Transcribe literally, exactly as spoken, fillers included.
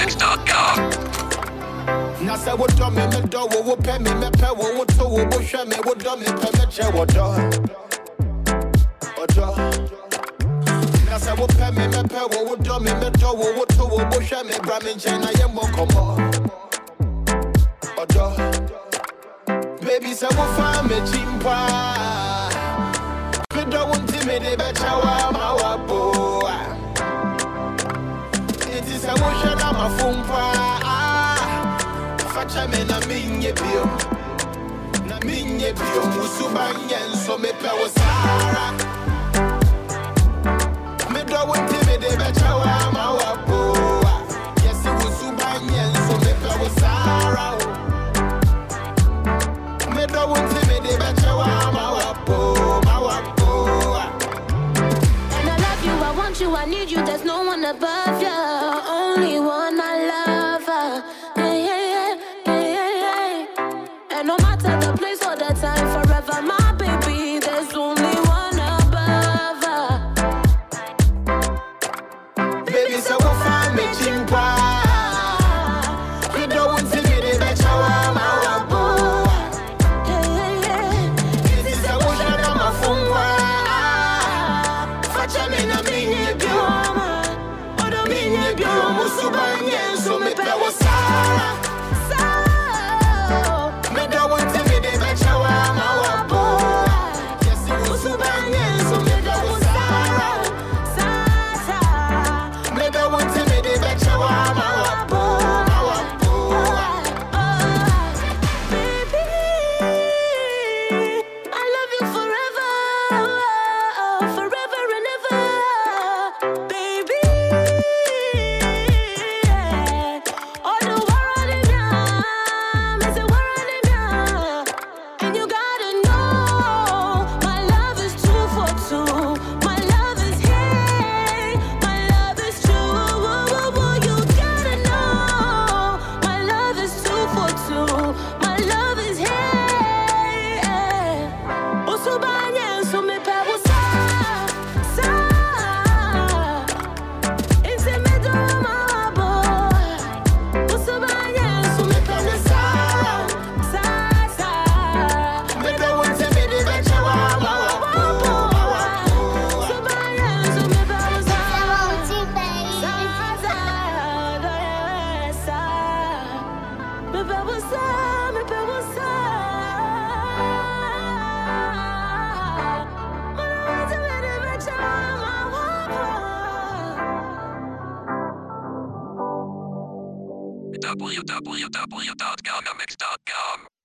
mix dot com. Nasa wo do me me do wo pe me me pe wo to wo bo hwe me wo do me pe me che wo do odo Nasa wo pe me me pe wo do me me do wo to wo bo hwe me bra me che na ye mo komo odo Baby say wo fa me chimpa me do won't me de be chawa ma wa bo It is a wo hwe na ma fumpa Facha me na minye bio Na minye bio Musubanye nso me pe wo sara Me do wonti me de becha wa ma wa bo Yes musubanye nso me pe wo sara Me do wonti me de becha wa ma wa bo ma wa bo And I love you, I want you, I need you. There's no one above you. Only one I love. uh, Yeah, yeah, yeah. And no matter the place or the time, forever my baby, there's only one above her. Baby say wo fa me chimpa Me do wonti me de becha wa ma wa bo Yeah, yeah, It is a wo hwe na ma fumwa Facha me na minye bio Odo minye bio Musubanye nso me pe wo sara so Me do wonti me de becha wa ma wa bo Yes musubanye nso me pe wo sara Sa, Me do wonti me de becha wa ma wa bo ma wa bo baby, I love you forever, forever and ever, baby. All the world in me, is it world in me? And you gotta know, my love is two for two. My love is here, my love is true. You gotta know, my love is two for two. My love is here. Usubanye so me pe usa sa. Inse me do ma bo. Usubanye so me pe usa sa sa. Me do wonti me de becha wa ma wa bo ma wa bo Usubanye so me pe usa sa sa sa. Me pe usa, me pe usa. w w w dot gaga mix dot com